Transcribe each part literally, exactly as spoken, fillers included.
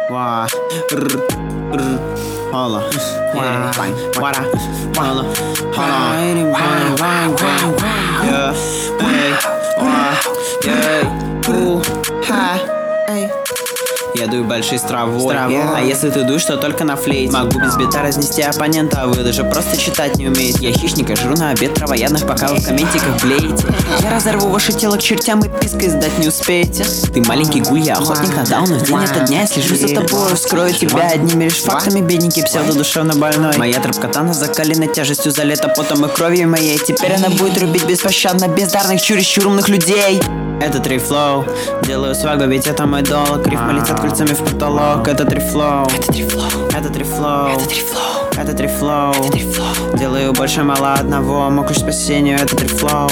Wah, rrr, rrr, hold on. Yeah, what I, hold on, hold on. Yeah, hey, wah, yeah, ooh, ha, эй. Я дую большие с травой, yeah. А если ты дуешь, то только на флейте. Могу без бита разнести оппонента, а вы даже просто читать не умеете. Я хищника жру на обед травоядных, пока вы в комментиках блеете. Я разорву ваше тело к чертям и пиской сдать не успеете. Ты маленький гуль, я охотник на даун, но в день ото дня я слежу за тобой. Вскрою тебя одними лишь фактами, бедненький псевдодушевно больной. Моя тропкатана закалена тяжестью залета потом и кровью моей. Теперь она будет рубить беспощадно бездарных чересчур умных людей. Это три флоу, делаю свагу, ведь это мой долг. Рифмы летят кольцами в потолок. Это три флоу, это три флоу, это три флоу, это три флоу, это три флоу, это три флоу. Делаю больше мало одного, мой ключ к спасению. Это три флоу.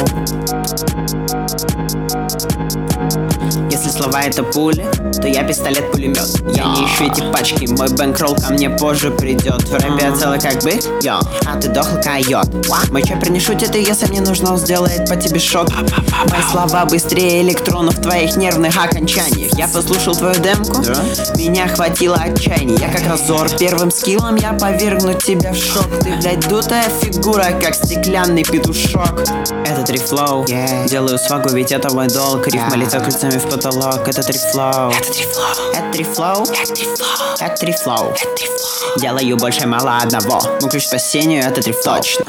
Если слова это пули, то я пистолет-пулемет. Я не ищу эти пачки, мой бэнкролл ко мне позже придет. В рэпе я целый как бы, йо, а ты дохлый койот. Мой чай не шутит, и если мне нужно, он сделает по тебе шок. Мои слова быстрее электронов в твоих нервных окончаниях. Я послушал твою демку, меня хватило отчаяния. Я как разор, первым скиллом я повергну тебя в шок. Ты, блядь, дутая фигура, как стеклянный петушок. Это три флоу, yeah. Делаю свагу, ведь это мой долг. Рифмы летят кольцами в потолок. Это три флоу, это три флоу, это три флоу, это три флоу, это три флоу, это три флоу. Делаю больше мало одного, мой ключ к спасению. Это три флоу. Точно.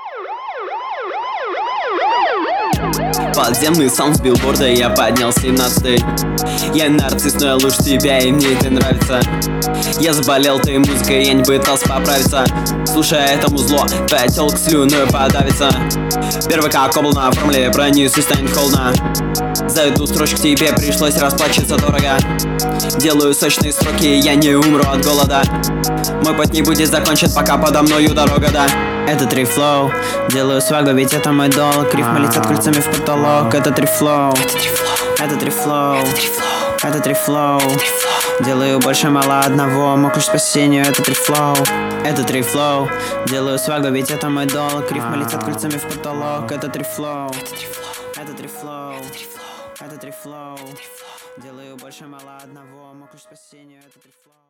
Подземный саунд с билборда, я поднял семнадцатый. Я нарцисс, но я лучше тебя, и мне это нравится. Я заболел твоей музыкой, я не пытался поправиться. Слушая это музло, твоя тёлка слюной подавится. Первый как обл на формуле, пронесусь, станет холодно. За эту строчку тебе пришлось расплачиваться дорого. Делаю сочные строки, я не умру от голода. Мой путь не будет закончен, пока подо мною дорога, да. Это три флоу, делаю свагу, ведь это мой долг. Рифмы летят кольцами в потолок. Это три флоу, это три флоу, это три флоу, это три флоу. Делаю больше мало одного, мой ключ к спасению. Это три флоу, это три флоу. Делаю свагу, ведь это мой долг. Рифмы летят кольцами в потолок. Это три флоу, это три флоу, это три флоу, это три флоу. Делаю больше мало одного, мой ключ к спасению. Это три флоу.